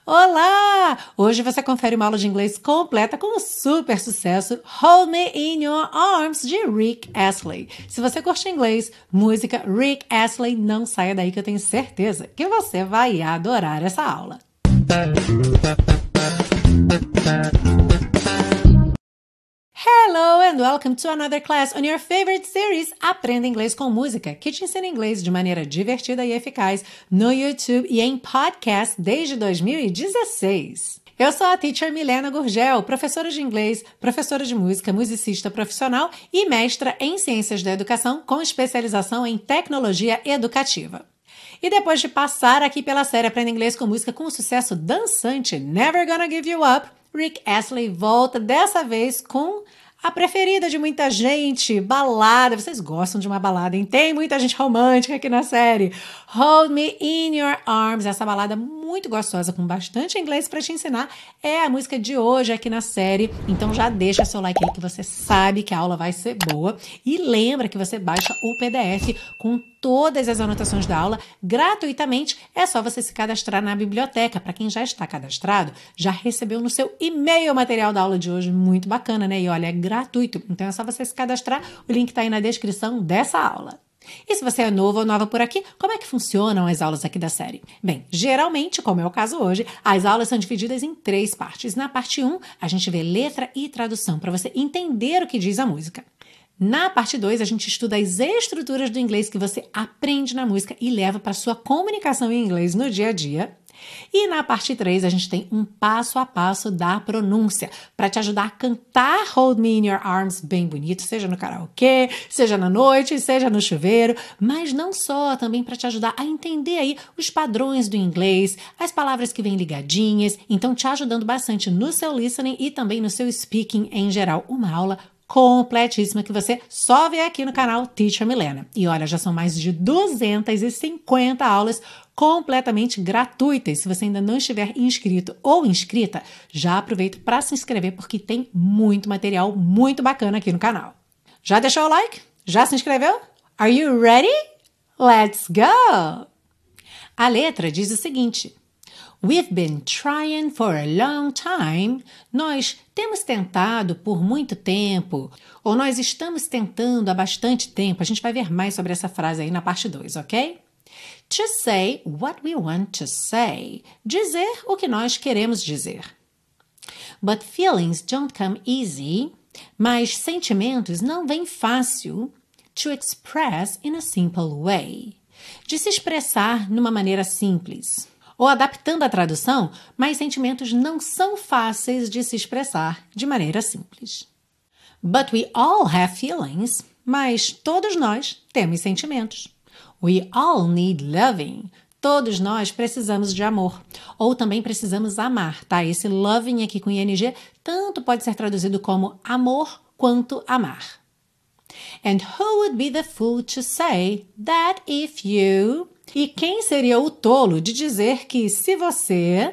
Olá! Hoje você confere uma aula de inglês completa com o super sucesso Hold Me in Your Arms, de Rick Astley. Se você curte inglês, música, Rick Astley, não saia daí que eu tenho certeza que você vai adorar essa aula. Hello and welcome to another class on your favorite series Aprenda Inglês com Música, que te ensina inglês de maneira divertida e eficaz no YouTube e em podcast desde 2016. Eu sou a teacher Milena Gurgel, professora de inglês, professora de música, musicista profissional e mestra em ciências da educação com especialização em tecnologia educativa. E depois de passar aqui pela série Aprenda Inglês com Música com o sucesso dançante Never Gonna Give You Up, Rick Astley volta dessa vez com a preferida de muita gente, balada. Vocês gostam de uma balada, hein? Tem muita gente romântica aqui na série. Hold Me in Your Arms, essa balada muito gostosa, com bastante inglês para te ensinar, é a música de hoje aqui na série. Então já deixa seu like aí que você sabe que a aula vai ser boa. E lembra que você baixa o PDF com todas as anotações da aula gratuitamente. É só você se cadastrar na biblioteca. Para quem já está cadastrado, já recebeu no seu e-mail o material da aula de hoje. Muito bacana, né? E olha, é gratuito. Então é só você se cadastrar. O link está aí na descrição dessa aula. E se você é novo ou nova por aqui, como é que funcionam as aulas aqui da série? Bem, geralmente, como é o caso hoje, as aulas são divididas em 3 partes. Na parte 1, a gente vê letra e tradução, para você entender o que diz a música. Na parte 2, a gente estuda as estruturas do inglês que você aprende na música e leva para sua comunicação em inglês no dia a dia. E na parte 3, a gente tem um passo a passo da pronúncia para te ajudar a cantar Hold Me in Your Arms bem bonito, seja no karaokê, seja na noite, seja no chuveiro, mas não só, também para te ajudar a entender aí os padrões do inglês, as palavras que vêm ligadinhas, então te ajudando bastante no seu listening e também no seu speaking em geral. Uma aula completíssima que você só vê aqui no canal Teacher Milena. E olha, já são mais de 250 aulas completamente gratuitas. Se você ainda não estiver inscrito ou inscrita, já aproveita para se inscrever porque tem muito material muito bacana aqui no canal. Já deixou o like? Já se inscreveu? Are you ready? Let's go! A letra diz o seguinte: We've been trying for a long time. Nós temos tentado por muito tempo. Ou nós estamos tentando há bastante tempo. A gente vai ver mais sobre essa frase aí na parte 2, ok? To say what we want to say. Dizer o que nós queremos dizer. But feelings don't come easy. Mas sentimentos não vêm fácil. To express in a simple way. De se expressar numa maneira simples. Ou adaptando a tradução, mas sentimentos não são fáceis de se expressar de maneira simples. But we all have feelings. Mas todos nós temos sentimentos. We all need loving. Todos nós precisamos de amor. Ou também precisamos amar, tá? Esse loving aqui com ing tanto pode ser traduzido como amor quanto amar. And who would be the fool to say that if you... E quem seria o tolo de dizer que se você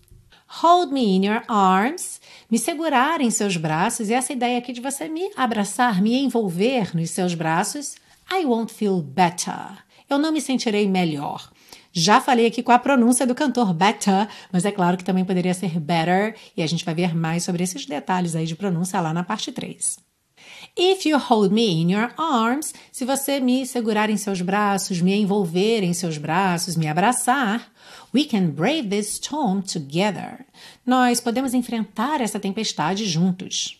hold me in your arms, me segurar em seus braços, e essa ideia aqui de você me abraçar, me envolver nos seus braços, I won't feel better. Eu não me sentirei melhor. Já falei aqui com a pronúncia do cantor better, mas é claro que também poderia ser better, e a gente vai ver mais sobre esses detalhes aí de pronúncia lá na parte 3. If you hold me in your arms, se você me segurar em seus braços, me envolver em seus braços, me abraçar, we can brave this storm together. Nós podemos enfrentar essa tempestade juntos.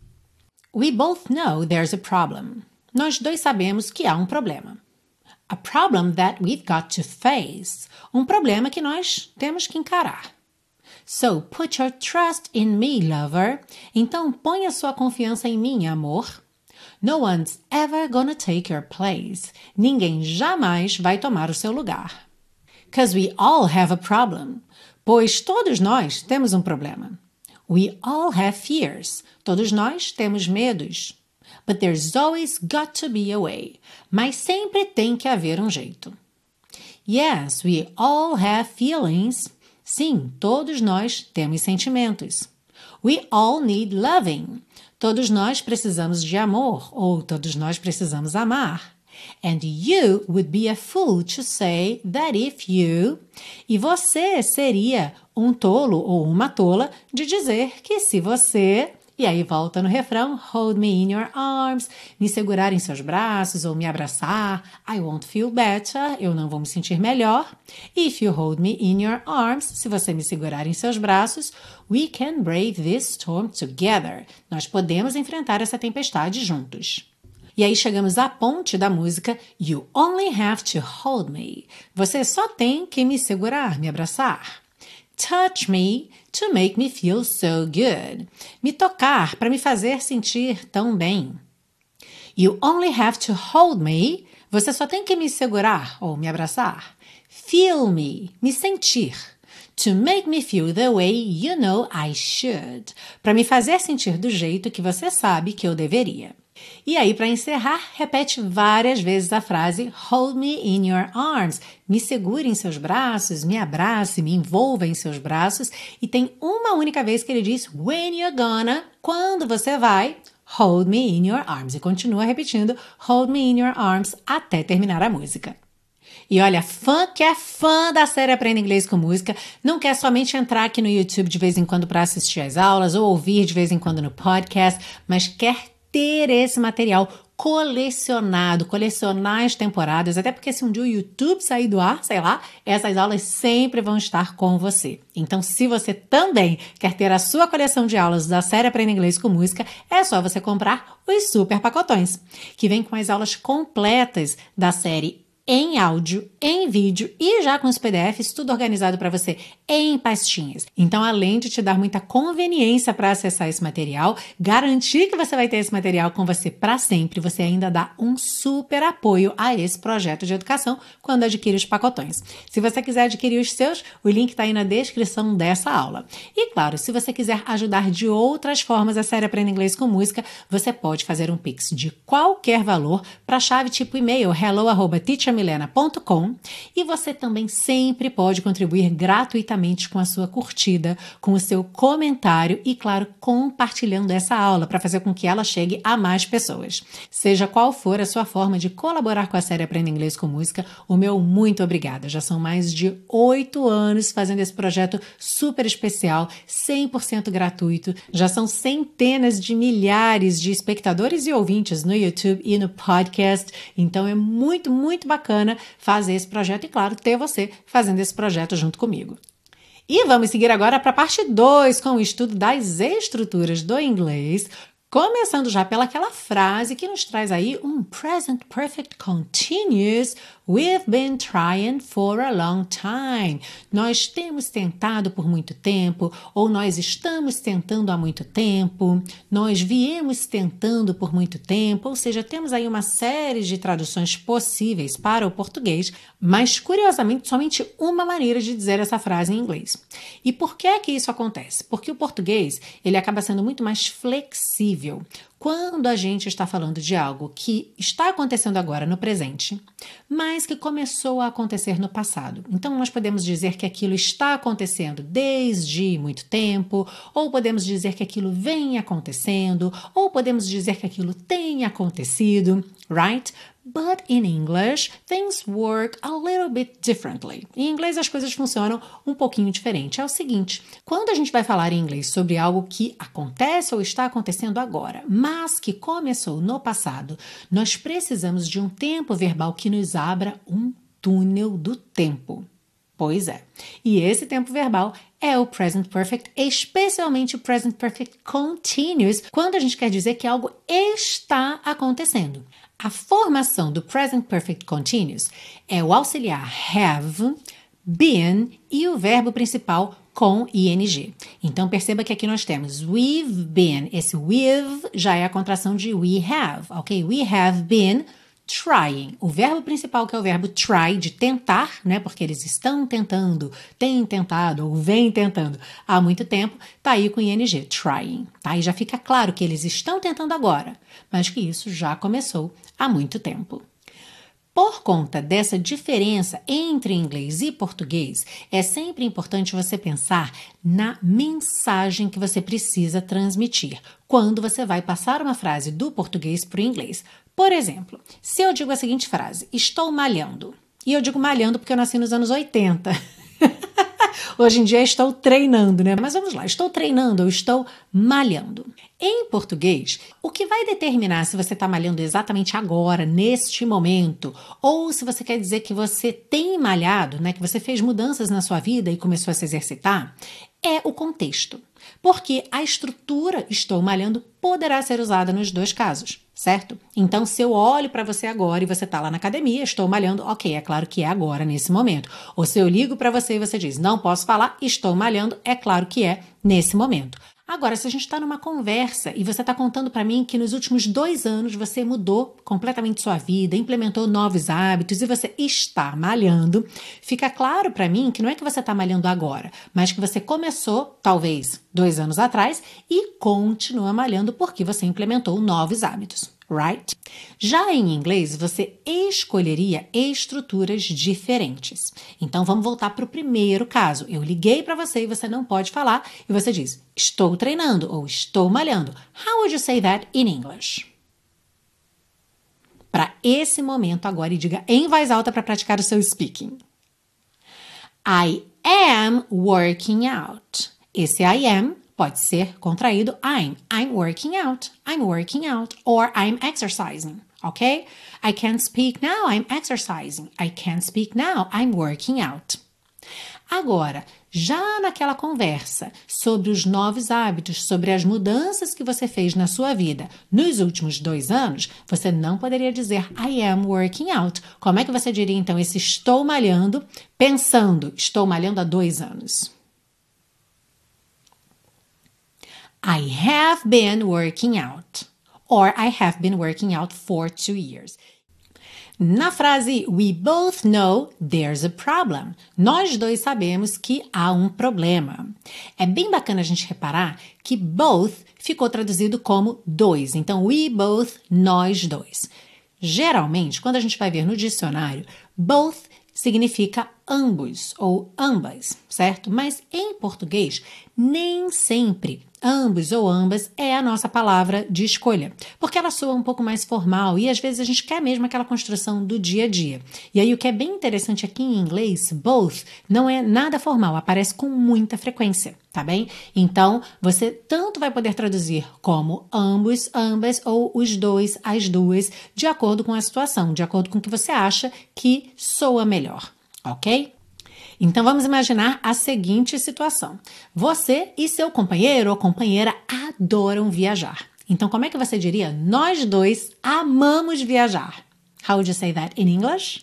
We both know there's a problem. Nós dois sabemos que há um problema. A problem that we've got to face. Um problema que nós temos que encarar. So, put your trust in me, lover. Então, ponha sua confiança em mim, amor. No one's ever gonna take your place. Ninguém jamais vai tomar o seu lugar. 'Cause we all have a problem. Pois todos nós temos um problema. We all have fears. Todos nós temos medos. But there's always got to be a way. Mas sempre tem que haver um jeito. Yes, we all have feelings. Sim, todos nós temos sentimentos. We all need loving. Todos nós precisamos de amor, ou todos nós precisamos amar. And you would be a fool to say that if you... E você seria um tolo ou uma tola de dizer que se você... E aí volta no refrão, hold me in your arms, me segurar em seus braços ou me abraçar, I won't feel better, eu não vou me sentir melhor. If you hold me in your arms, se você me segurar em seus braços, we can brave this storm together. Nós podemos enfrentar essa tempestade juntos. E aí chegamos à ponte da música You only have to hold me. Você só tem que me segurar, me abraçar. Touch me to make me feel so good. Me tocar para me fazer sentir tão bem. You only have to hold me. Você só tem que me segurar ou me abraçar. Feel me sentir. To make me feel the way you know I should. Para me fazer sentir do jeito que você sabe que eu deveria. E aí, para encerrar, repete várias vezes a frase Hold me in your arms. Me segure em seus braços, me abrace, me envolva em seus braços. E tem uma única vez que ele diz When you're gonna, quando você vai, hold me in your arms. E continua repetindo Hold me in your arms até terminar a música. E olha, fã que é fã da série Aprenda Inglês com Música, não quer somente entrar aqui no YouTube de vez em quando para assistir às aulas ou ouvir de vez em quando no podcast, mas quer ter esse material colecionado, colecionar as temporadas, até porque se um dia o YouTube sair do ar, sei lá, essas aulas sempre vão estar com você. Então, se você também quer ter a sua coleção de aulas da série Aprenda Inglês com Música, é só você comprar os super pacotões, que vem com as aulas completas da série em áudio, em vídeo e já com os PDFs, tudo organizado para você em pastinhas. Então, além de te dar muita conveniência para acessar esse material, garantir que você vai ter esse material com você para sempre, você ainda dá um super apoio a esse projeto de educação quando adquire os pacotões. Se você quiser adquirir os seus, o link está aí na descrição dessa aula. E claro, se você quiser ajudar de outras formas a série Aprenda Inglês com Música, você pode fazer um Pix de qualquer valor para a chave tipo e-mail hello@teachermilena.com e você também sempre pode contribuir gratuitamente com a sua curtida, com o seu comentário e, claro, compartilhando essa aula para fazer com que ela chegue a mais pessoas. Seja qual for a sua forma de colaborar com a série Aprenda Inglês com Música, o meu muito obrigada. Já são mais de 8 anos fazendo esse projeto super especial, 100% gratuito. Já são centenas de milhares de espectadores e ouvintes no YouTube e no podcast. Então é muito, muito bacana fazer esse projeto e, claro, ter você fazendo esse projeto junto comigo. E vamos seguir agora para a parte 2 com o estudo das estruturas do inglês, começando já pelaquela frase que nos traz aí um present perfect continuous. We've been trying for a long time. Nós temos tentado por muito tempo, ou nós estamos tentando há muito tempo, nós viemos tentando por muito tempo, ou seja, temos aí uma série de traduções possíveis para o português, mas curiosamente somente uma maneira de dizer essa frase em inglês. E por que é que isso acontece? Porque o português, ele acaba sendo muito mais flexível. Quando a gente está falando de algo que está acontecendo agora no presente, mas que começou a acontecer no passado. Então, nós podemos dizer que aquilo está acontecendo desde muito tempo, ou podemos dizer que aquilo vem acontecendo, ou podemos dizer que aquilo tem acontecido, right? But in English, things work a little bit differently. Em inglês, as coisas funcionam um pouquinho diferente. É o seguinte, quando a gente vai falar em inglês sobre algo que acontece ou está acontecendo agora, mas que começou no passado, nós precisamos de um tempo verbal que nos abra um túnel do tempo. Pois é. E esse tempo verbal é o present perfect, especialmente o present perfect continuous, quando a gente quer dizer que algo está acontecendo. A formação do present perfect continuous é o auxiliar have, been e o verbo principal com ing. Então, perceba que aqui nós temos we've been. Esse we've já é a contração de we have, ok? We have been trying. O verbo principal, que é o verbo try, de tentar, né? Porque eles estão tentando, têm tentado ou vêm tentando há muito tempo, tá aí com ing, trying, tá? E já fica claro que eles estão tentando agora, mas que isso já começou há muito tempo. Por conta dessa diferença entre inglês e português, é sempre importante você pensar na mensagem que você precisa transmitir quando você vai passar uma frase do português para o inglês. Por exemplo, se eu digo a seguinte frase, estou malhando. E eu digo malhando porque eu nasci nos anos 80. Hoje em dia estou treinando, né? Mas vamos lá, estou treinando ou estou malhando. Em português, o que vai determinar se você está malhando exatamente agora, neste momento, ou se você quer dizer que você tem malhado, né? Que você fez mudanças na sua vida e começou a se exercitar, é o contexto. Porque a estrutura estou malhando poderá ser usada nos dois casos, certo? Então, se eu olho para você agora e você está lá na academia, estou malhando, ok, é claro que é agora, nesse momento. Ou se eu ligo para você e você diz, não posso falar, estou malhando, é claro que é nesse momento. Agora, se a gente está numa conversa e você está contando para mim que nos últimos 2 anos você mudou completamente sua vida, implementou novos hábitos e você está malhando, fica claro para mim que não é que você está malhando agora, mas que você começou, talvez, 2 anos atrás e continua malhando porque você implementou novos hábitos. Right? Já em inglês, você escolheria estruturas diferentes. Então, vamos voltar para o primeiro caso. Eu liguei para você e você não pode falar e você diz, estou treinando ou estou malhando. How would you say that in English? Para esse momento agora e diga em voz alta para praticar o seu speaking. I am working out. Esse I am pode ser contraído I'm working out. I'm working out. Or I'm exercising. Ok? I can't speak now. I'm exercising. I can't speak now. I'm working out. Agora, já naquela conversa sobre os novos hábitos, sobre as mudanças que você fez na sua vida nos últimos 2 anos, você não poderia dizer I am working out. Como é que você diria então esse estou malhando, pensando estou malhando há 2 anos? I have been working out. Or I have been working out for 2 years. Na frase we both know there's a problem, nós dois sabemos que há um problema. É bem bacana a gente reparar que both ficou traduzido como dois. Então, we both, nós dois. Geralmente, quando a gente vai ver no dicionário, both significa ambos ou ambas, certo? Mas em português, nem sempre ambos ou ambas é a nossa palavra de escolha, porque ela soa um pouco mais formal e às vezes a gente quer mesmo aquela construção do dia a dia. E aí o que é bem interessante aqui em inglês, both, não é nada formal, aparece com muita frequência, tá bem? Então, você tanto vai poder traduzir como ambos, ambas ou os dois, as duas, de acordo com a situação, de acordo com o que você acha que soa melhor, ok? Então, vamos imaginar a seguinte situação. Você e seu companheiro ou companheira adoram viajar. Então, como é que você diria? Nós dois amamos viajar. How would you say that in English?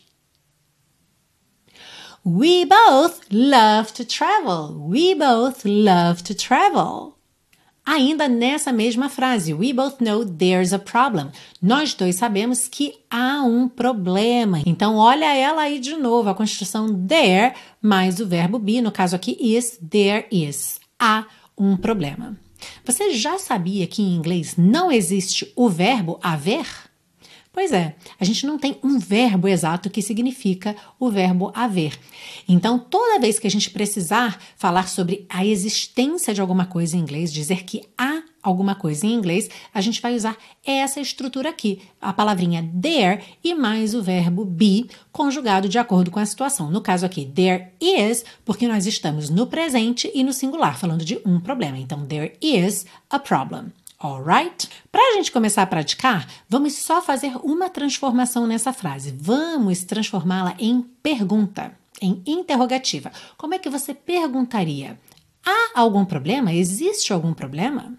We both love to travel. We both love to travel. Ainda nessa mesma frase, we both know there's a problem. Nós dois sabemos que há um problema. Então, olha ela aí de novo, a construção there mais o verbo be, no caso aqui is, there is. Há um problema. Você já sabia que em inglês não existe o verbo haver? Pois é, a gente não tem um verbo exato que significa o verbo haver. Então, toda vez que a gente precisar falar sobre a existência de alguma coisa em inglês, dizer que há alguma coisa em inglês, a gente vai usar essa estrutura aqui, a palavrinha there e mais o verbo be, conjugado de acordo com a situação. No caso aqui, there is, porque nós estamos no presente e no singular, falando de um problema. Então, there is a problem. Alright? Para a gente começar a praticar, vamos só fazer uma transformação nessa frase. Vamos transformá-la em pergunta, em interrogativa. Como é que você perguntaria? Há algum problema? Existe algum problema?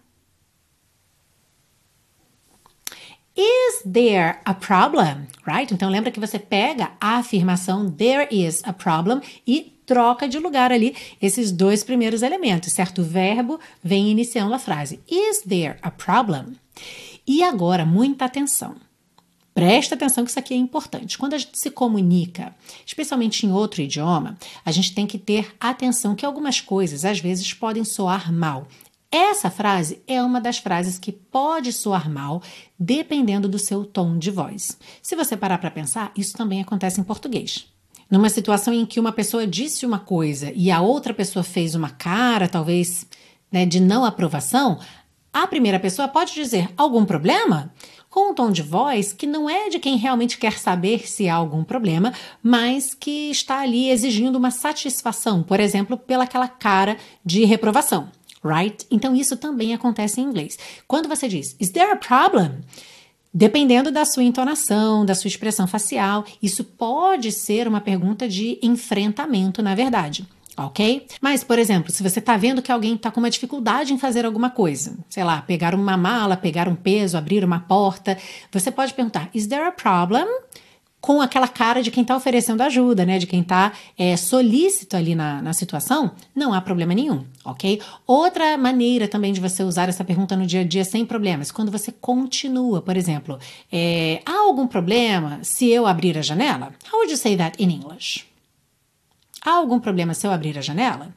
Is there a problem? Right? Então, lembra que você pega a afirmação there is a problem e troca de lugar ali esses 2 primeiros elementos, certo? O verbo vem iniciando a frase. Is there a problem? E agora, muita atenção. Presta atenção que isso aqui é importante. Quando a gente se comunica, especialmente em outro idioma, a gente tem que ter atenção que algumas coisas, às vezes, podem soar mal. Essa frase é uma das frases que pode soar mal, dependendo do seu tom de voz. Se você parar para pensar, isso também acontece em português. Numa situação em que uma pessoa disse uma coisa e a outra pessoa fez uma cara, talvez, né, de não aprovação, a primeira pessoa pode dizer algum problema? com um tom de voz que não é de quem realmente quer saber se há algum problema, mas que está ali exigindo uma satisfação, por exemplo, pelaquela cara de reprovação, right? Então isso também acontece em inglês. Quando você diz, is there a problem? Dependendo da sua entonação, da sua expressão facial, isso pode ser uma pergunta de enfrentamento, na verdade. Ok? Mas, por exemplo, se você está vendo que alguém está com uma dificuldade em fazer alguma coisa, sei lá, pegar uma mala, pegar um peso, abrir uma porta, você pode perguntar, is there a problem? Com aquela cara de quem está oferecendo ajuda, né? De quem está solícito ali na situação, não há problema nenhum, ok? Outra maneira também de você usar essa pergunta no dia a dia sem problemas, quando você continua, por exemplo, há algum problema se eu abrir a janela? How would you say that in English? Há algum problema se eu abrir a janela?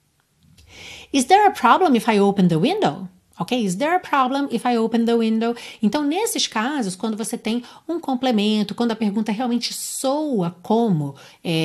Is there a problem if I open the window? Ok? Is there a problem if I open the window? Então, nesses casos, quando você tem um complemento, quando a pergunta realmente soa como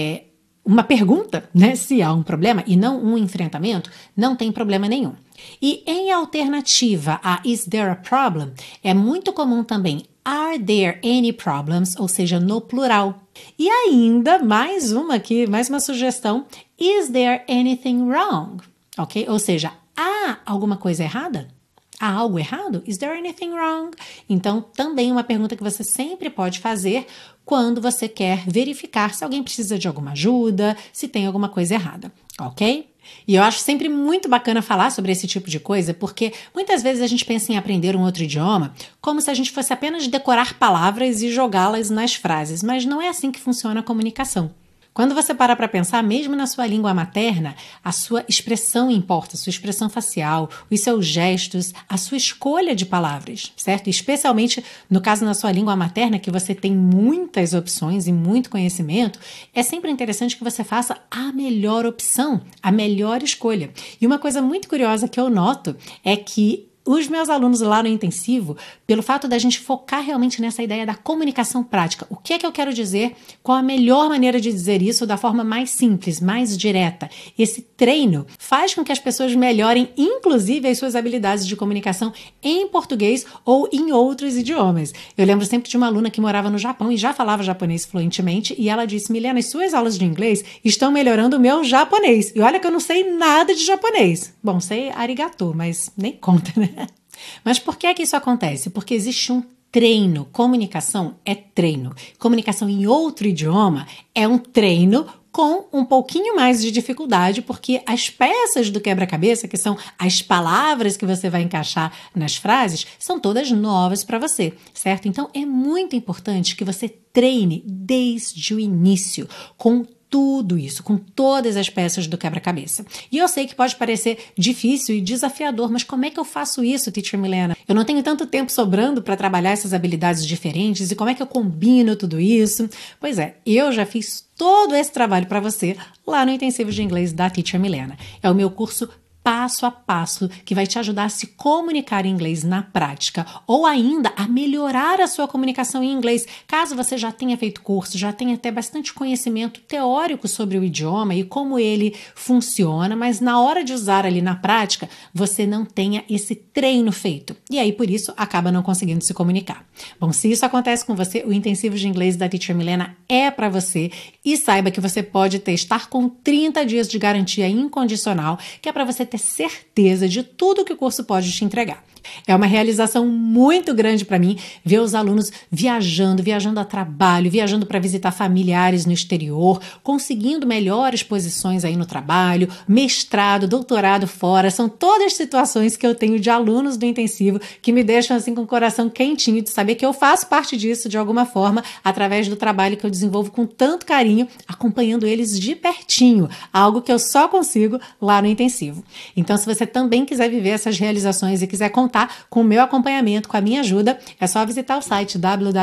uma pergunta, né? Se há um problema e não um enfrentamento, não tem problema nenhum. E em alternativa a is there a problem, é muito comum também are there any problems, ou seja, no plural. E ainda, mais uma aqui, mais uma sugestão, is there anything wrong? Ok? Ou seja, há alguma coisa errada? Há algo errado? Is there anything wrong? Então, também uma pergunta que você sempre pode fazer quando você quer verificar se alguém precisa de alguma ajuda, se tem alguma coisa errada, ok? E eu acho sempre muito bacana falar sobre esse tipo de coisa, porque muitas vezes a gente pensa em aprender um outro idioma como se a gente fosse apenas decorar palavras e jogá-las nas frases, mas não é assim que funciona a comunicação. Quando você para para pensar, mesmo na sua língua materna, a sua expressão importa, a sua expressão facial, os seus gestos, a sua escolha de palavras, certo? E especialmente no caso na sua língua materna, que você tem muitas opções e muito conhecimento, é sempre interessante que você faça a melhor opção, a melhor escolha. E uma coisa muito curiosa que eu noto é que os meus alunos lá no intensivo, pelo fato da gente focar realmente nessa ideia da comunicação prática, o que é que eu quero dizer, qual a melhor maneira de dizer isso da forma mais simples, mais direta. Esse treino faz com que as pessoas melhorem, inclusive, as suas habilidades de comunicação em português ou em outros idiomas. Eu lembro sempre de uma aluna que morava no Japão e já falava japonês fluentemente e ela disse, Milena, as suas aulas de inglês estão melhorando o meu japonês. E olha que eu não sei nada de japonês. Bom, sei arigato, mas nem conta, né? Mas por que é que isso acontece? Porque existe um treino. Comunicação é treino. Comunicação em outro idioma é um treino com um pouquinho mais de dificuldade, porque as peças do quebra-cabeça, que são as palavras que você vai encaixar nas frases, são todas novas para você, certo? Então, é muito importante que você treine desde o início, com tudo isso, com todas as peças do quebra-cabeça. E eu sei que pode parecer difícil e desafiador, mas como é que eu faço isso, Teacher Milena? Eu não tenho tanto tempo sobrando para trabalhar essas habilidades diferentes e como é que eu combino tudo isso? Pois é, eu já fiz todo esse trabalho para você lá no Intensivo de Inglês da Teacher Milena. É o meu curso passo a passo que vai te ajudar a se comunicar em inglês na prática ou ainda a melhorar a sua comunicação em inglês, caso você já tenha feito curso, já tenha até bastante conhecimento teórico sobre o idioma e como ele funciona, mas na hora de usar ali na prática, você não tenha esse treino feito. E aí, por isso, acaba não conseguindo se comunicar. Bom, se isso acontece com você, o Intensivo de Inglês da Teacher Milena é para você e saiba que você pode testar com 30 dias de garantia incondicional, que é para você ter certeza de tudo que o curso pode te entregar. É uma realização muito grande para mim ver os alunos viajando a trabalho, viajando para visitar familiares no exterior, conseguindo melhores posições aí no trabalho, mestrado, doutorado fora. São todas situações que eu tenho de alunos do intensivo que me deixam assim com o coração quentinho de saber que eu faço parte disso de alguma forma através do trabalho que eu desenvolvo com tanto carinho, acompanhando eles de pertinho, algo que eu só consigo lá no intensivo. Então, se você também quiser viver essas realizações e quiser contar com o meu acompanhamento, com a minha ajuda, é só visitar o site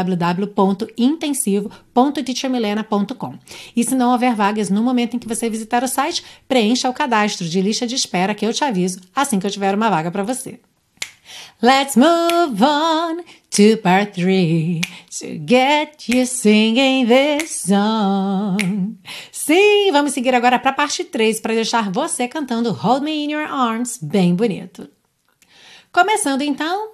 www.intensivo.teachermilena.com. E se não houver vagas no momento em que você visitar o site, preencha o cadastro de lista de espera que eu te aviso assim que eu tiver uma vaga para você. Let's move on to part 3 to get you singing this song. Sim, vamos seguir agora para a parte 3 para deixar você cantando Hold Me in Your Arms bem bonito. Começando então,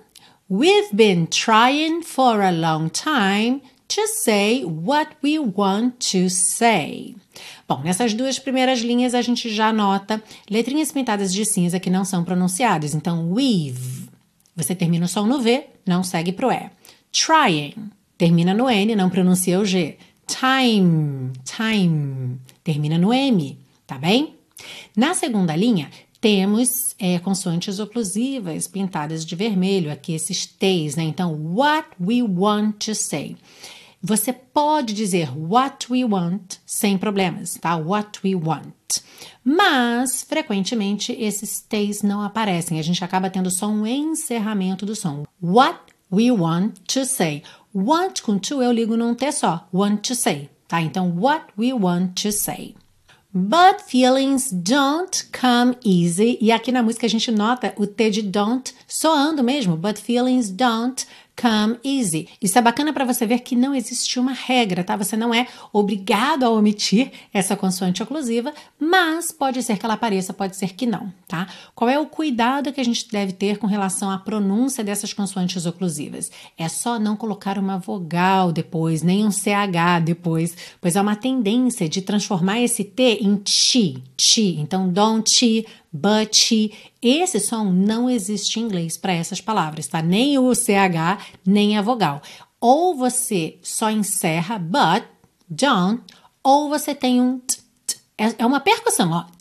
We've been trying for a long time to say what we want to say. Bom, nessas duas primeiras linhas a gente já nota letrinhas pintadas de cinza que não são pronunciadas. Então, we've, você termina o som no V, não segue pro E. Trying, termina no N, não pronuncia o G. Time, termina no M, tá bem? Na segunda linha, temos consoantes oclusivas pintadas de vermelho, aqui esses T's, né? Então, what we want to say. Você pode dizer what we want sem problemas, tá? What we want. Mas, frequentemente, esses T's não aparecem. A gente acaba tendo só um encerramento do som. What we want to say. Want com to eu ligo num T só. Want to say, tá? Então, what we want to say. But feelings don't come easy. E aqui na música a gente nota o T de don't soando mesmo. But feelings don't come easy. Isso é bacana para você ver que não existe uma regra, tá? Você não é obrigado a omitir essa consoante oclusiva, mas pode ser que ela apareça, pode ser que não, tá? Qual é o cuidado que a gente deve ter com relação à pronúncia dessas consoantes oclusivas? É só não colocar uma vogal depois, nem um CH depois, pois há uma tendência de transformar esse T em ti. Então, don't, but, esse som não existe em inglês para essas palavras, tá? Nem o CH, nem a vogal. Ou você só encerra but, don't, ou você tem um t. É uma percussão, ó.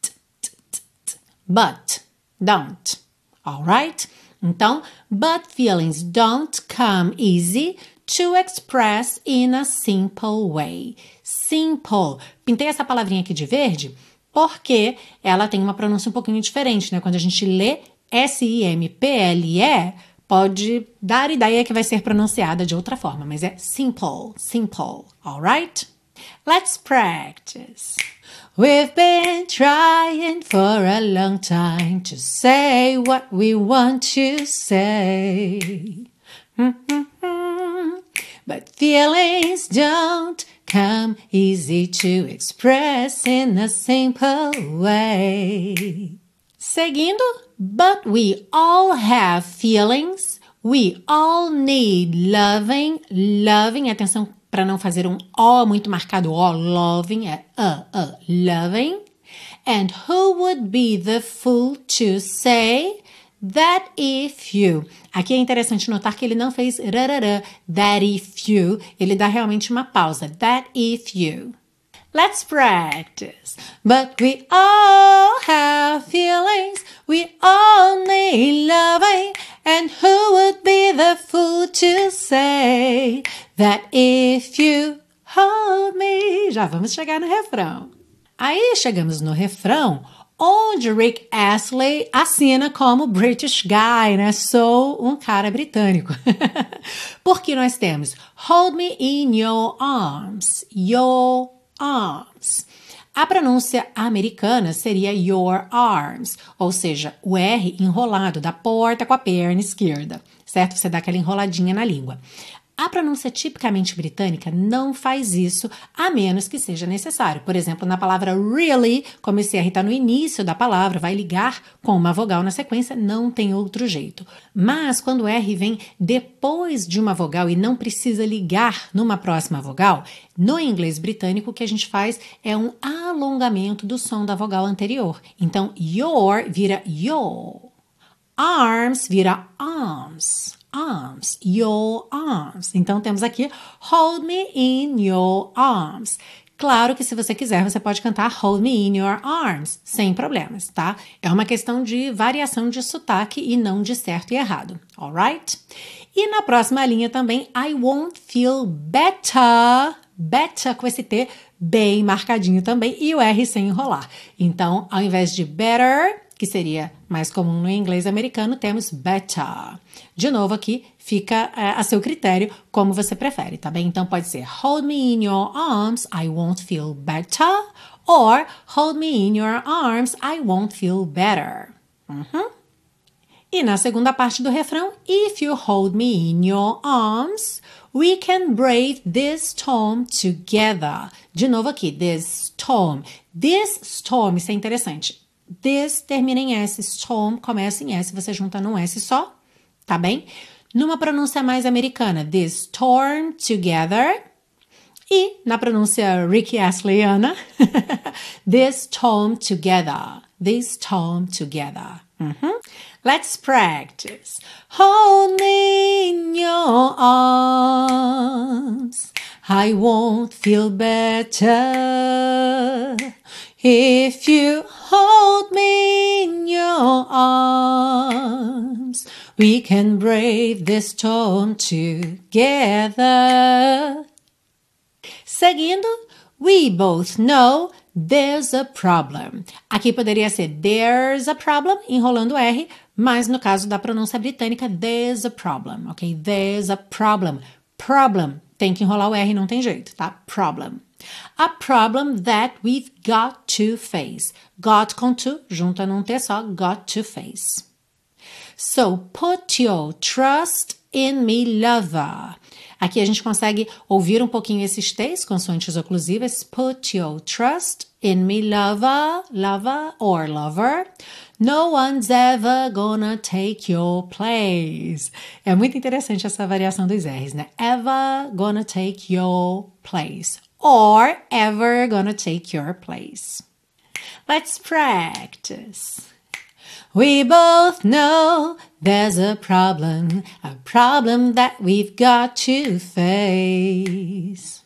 But, don't. Alright? Então, but feelings don't come easy to express in a simple way. Simple. Pintei essa palavrinha aqui de verde porque ela tem uma pronúncia um pouquinho diferente, né? Quando a gente lê S-I-M-P-L-E, pode dar ideia que vai ser pronunciada de outra forma, mas é simple, alright? Let's practice. We've been trying for a long time to say what we want to say. But feelings don't come easy to express in a simple way. Seguindo, but we all have feelings. We all need loving. Loving, atenção para não fazer um O muito marcado, O, loving, é loving. And who would be the fool to say that if you... Aqui é interessante notar que ele não fez rarará, that if you, ele dá realmente uma pausa, that if you. Let's practice. But we all have feelings, we all need loving, and who would be the fool to say that if you hold me... Já vamos chegar no refrão. Aí chegamos no refrão, onde Rick Astley assina como British Guy, né? Sou um cara britânico. Porque nós temos Hold me in your arms, your arms. A pronúncia americana seria your arms, ou seja, o R enrolado da porta com a perna esquerda, certo? Você dá aquela enroladinha na língua. A pronúncia tipicamente britânica não faz isso, a menos que seja necessário. Por exemplo, na palavra really, como esse R está no início da palavra, vai ligar com uma vogal na sequência, não tem outro jeito. Mas quando o R vem depois de uma vogal e não precisa ligar numa próxima vogal, no inglês britânico o que a gente faz é um alongamento do som da vogal anterior. Então, your vira your, arms vira arms. Arms, your arms. Então, temos aqui hold me in your arms. Claro que se você quiser, você pode cantar hold me in your arms, sem problemas, tá? É uma questão de variação de sotaque e não de certo e errado, alright? E na próxima linha também, I won't feel better, better com esse T bem marcadinho também e o R sem enrolar. Então, ao invés de better, que seria mais comum no inglês americano, temos better. De novo aqui, fica a seu critério como você prefere, tá bem? Então pode ser hold me in your arms, I won't feel better, or hold me in your arms, I won't feel better. E na segunda parte do refrão, if you hold me in your arms, we can brave this storm together. De novo aqui, this storm. This storm, isso é interessante. This termina em S, storm começa em S, você junta num S só, tá bem? Numa pronúncia mais americana, this storm together. E na pronúncia Ricky Astleyana, this storm together. This storm together. Let's practice. Hold me in your arms. I won't feel better if you hold me in your arms. We can brave this storm together. Seguindo, we both know there's a problem. Aqui poderia ser there's a problem, enrolando o R, mas no caso da pronúncia britânica, there's a problem, ok? There's a problem. Problem, tem que enrolar o R, não tem jeito, tá? Problem. A problem that we've got to face. Got com to, junta num T só, got to face. So, put your trust in me, lover. Aqui a gente consegue ouvir um pouquinho esses T's, consoantes oclusivas. Put your trust in me, lover, lover or lover. No one's ever gonna take your place. É muito interessante essa variação dos R's, né? Ever gonna take your place. Or ever gonna take your place. Let's practice. We both know there's a problem that we've got to face.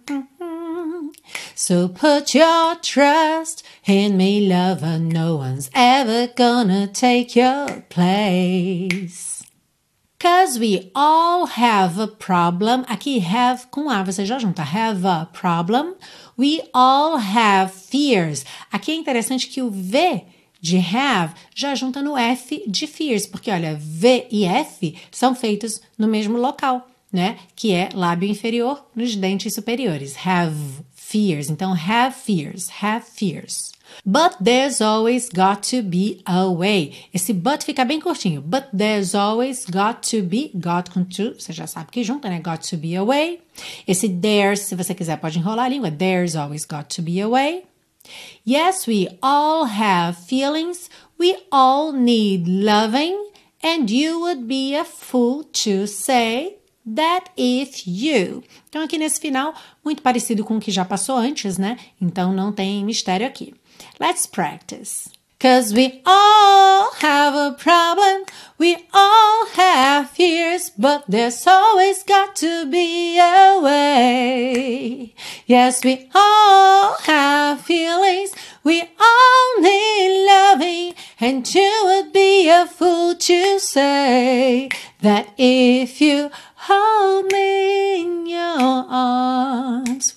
So put your trust in me, lover. No one's ever gonna take your place. 'Cause we all have a problem. Aqui have com A você já junta. Have a problem. We all have fears. Aqui é interessante que o V de have já junta no F de fears, porque olha, V e F são feitos no mesmo local, né? Que é lábio inferior nos dentes superiores. Have fears. Então, have fears. Have fears. But there's always got to be a way. Esse but fica bem curtinho. But there's always got to be. Got com to, você já sabe que junta, né? Got to be a way. Esse there, se você quiser, pode enrolar a língua. There's always got to be a way. Yes, we all have feelings. We all need loving. And you would be a fool to say that if you. Então, aqui nesse final, muito parecido com o que já passou antes, né? Então, não tem mistério aqui. Let's practice. 'Cause we all have a problem. We all have fears. But there's always got to be a way. Yes, we all have feelings. We all need loving. And you would be a fool to say that if you hold me in your arms,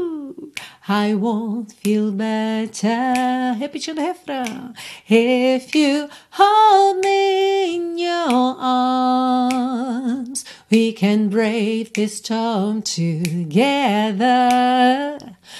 I won't feel better. Repetindo o refrão. If you hold me in your arms, we can brave this storm together.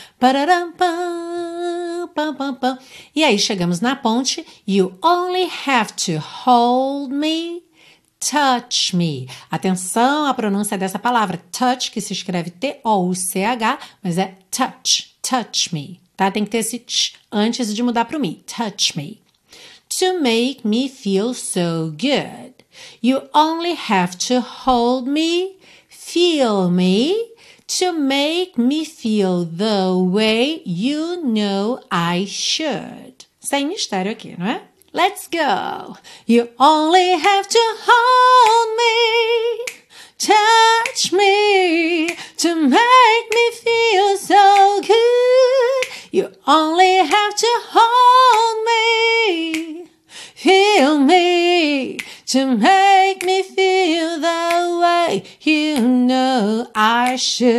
Pararam-pam, pam, pam, pam. E aí chegamos na ponte. You only have to hold me. Touch me. Atenção à pronúncia dessa palavra. Touch, que se escreve T-O-U-C-H, mas é touch. Touch me. Tá? Tem que ter esse tch antes de mudar para o me. Touch me. To make me feel so good. You only have to hold me, feel me, to make me feel the way you know I should. Sem mistério aqui, não é? Let's go. You only have to hold me, touch me, to make me feel so good. You only have to hold me, feel me, to make me feel the way you know I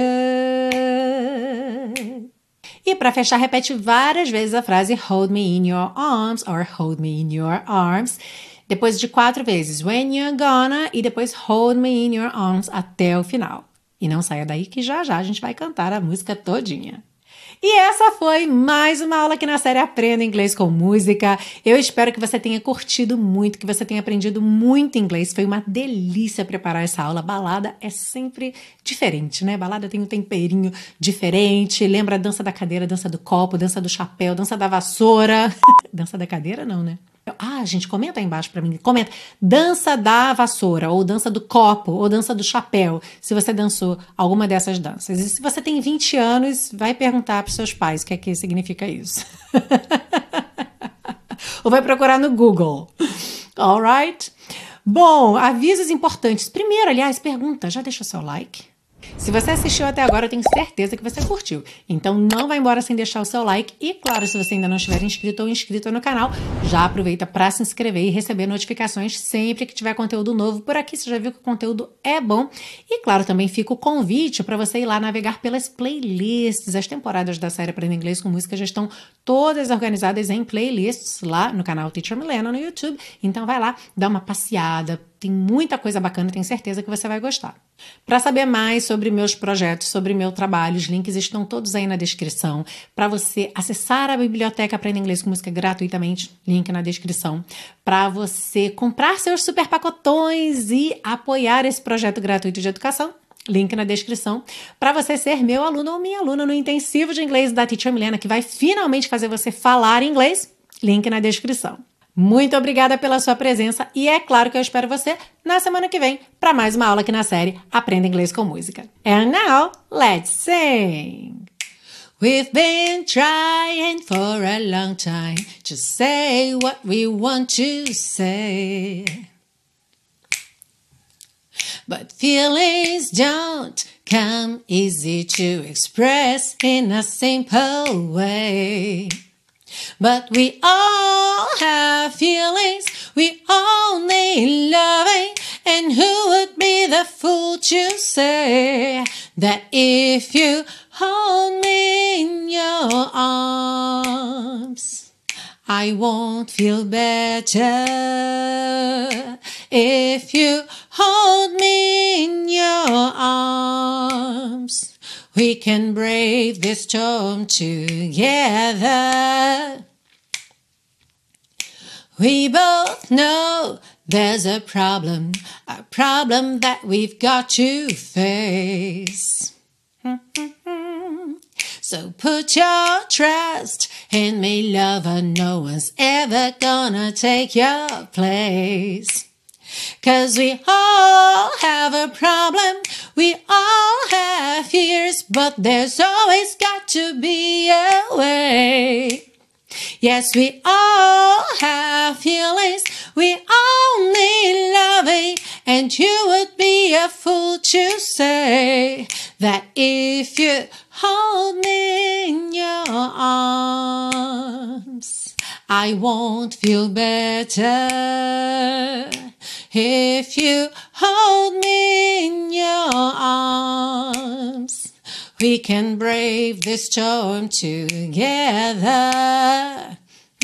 should. E para fechar, repete várias vezes a frase hold me in your arms or hold me in your arms. Depois de 4 vezes when you're gonna e depois hold me in your arms até o final. E não saia daí que já já a gente vai cantar a música todinha. E essa foi mais uma aula aqui na série Aprenda Inglês com Música. Eu espero que você tenha curtido muito, que você tenha aprendido muito inglês. Foi uma delícia preparar essa aula. Balada é sempre diferente, né? Balada tem um temperinho diferente. Lembra a dança da cadeira, dança do copo, dança do chapéu, dança da vassoura. Dança da cadeira não, né? Gente, comenta aí embaixo pra mim. Comenta. Dança da vassoura, ou dança do copo, ou dança do chapéu, se você dançou alguma dessas danças. E se você tem 20 anos, vai perguntar pros seus pais o que é que significa isso. Ou vai procurar no Google. Alright? Bom, avisos importantes. Primeiro, aliás, pergunta, já deixou seu like? Se você assistiu até agora, eu tenho certeza que você curtiu. Então não vai embora sem deixar o seu like. E claro, se você ainda não estiver inscrito ou inscrita no canal, já aproveita para se inscrever e receber notificações sempre que tiver conteúdo novo por aqui. Você já viu que o conteúdo é bom. E claro, também fica o convite para você ir lá navegar pelas playlists. As temporadas da série Aprenda Inglês com Música já estão todas organizadas em playlists lá no canal Teacher Milena no YouTube. Então vai lá, dá uma passeada. Tem muita coisa bacana, tenho certeza que você vai gostar. Para saber mais sobre meus projetos, sobre meu trabalho, os links estão todos aí na descrição. Para você acessar a biblioteca Aprenda Inglês com Música gratuitamente, link na descrição. Para você comprar seus super pacotões e apoiar esse projeto gratuito de educação, link na descrição. Para você ser meu aluno ou minha aluna no intensivo de inglês da Teacher Milena, que vai finalmente fazer você falar inglês, link na descrição. Muito obrigada pela sua presença e é claro que eu espero você na semana que vem para mais uma aula aqui na série Aprenda Inglês com Música. And now, let's sing! We've been trying for a long time to say what we want to say. But feelings don't come easy to express in a simple way. But we all have feelings, we all need loving, and who would be the fool to say that if you hold me in your arms, I won't feel better. If you hold me in your arms, we can brave this storm together. We both know there's a problem that we've got to face. So put your trust in me, lover, no one's ever gonna take your place. 'Cause we all have a problem, we all have fears, but there's always got to be a way. Yes, we all have feelings, we all need loving, and you would be a fool to say that if you hold me in your arms, I won't feel better. If you hold me in your arms, we can brave this storm together.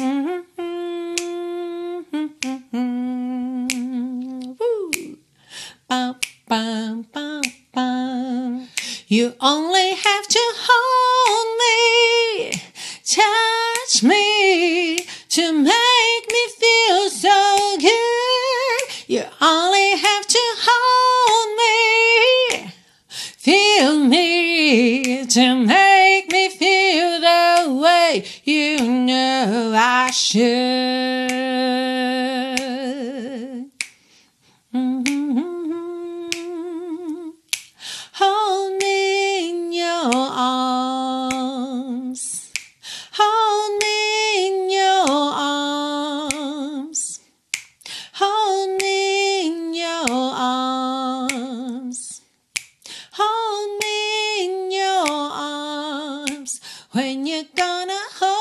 Woo. Bum, bum, bum, bum. You only have to hold me, touch me, to make me feel so good. You only have to hold me, feel me, to make me feel the way you know I should. Hold me in your arms. Hold me in your arms. Hold me in your arms. Hold me in your arms. When you're gonna hold